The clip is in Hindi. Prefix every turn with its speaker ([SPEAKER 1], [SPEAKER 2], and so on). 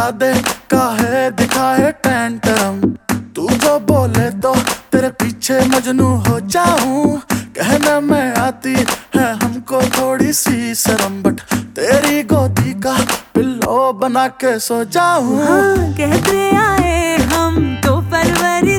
[SPEAKER 1] बता दे काहे दिखाए टेंटरम। तू जो बोले तो तेरे पीछे मजनू हो जाऊं। कहने में आती है हमको थोड़ी सी शर्म, बट तेरी गोदी का पिल्लो बना के सो जाऊं।
[SPEAKER 2] हाँ, कहते आए हम तो परवरिश